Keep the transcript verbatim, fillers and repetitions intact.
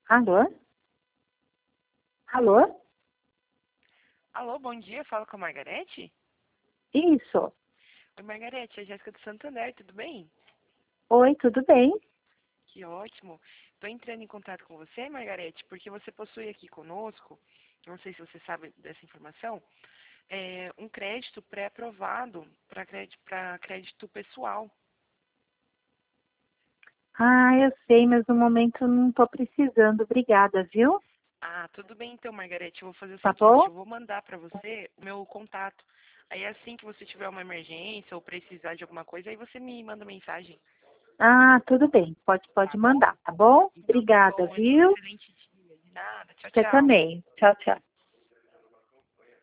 Alô? Alô? Alô, bom dia, falo com a Margarete? Isso. Oi, Margarete, é a Jéssica do Santander, tudo bem? Oi, tudo bem? Que ótimo. Estou entrando em contato com você, Margarete, porque você possui aqui conosco, não sei se você sabe dessa informação, é, um crédito pré-aprovado para crédito, para crédito pessoal. Ah, eu sei, mas no momento não estou precisando. Obrigada, viu? Ah, tudo bem então, Margarete, eu vou fazer o Tá seguinte, bom? eu vou mandar para você o meu contato. Aí assim que você tiver uma emergência ou precisar de alguma coisa, aí você me manda mensagem, Ah, tudo bem. Pode, tá pode bom? mandar, tá bom? Então tá Obrigada, bom, um viu? excelente dia. De nada, tchau, Você tchau. também. Tchau, tchau.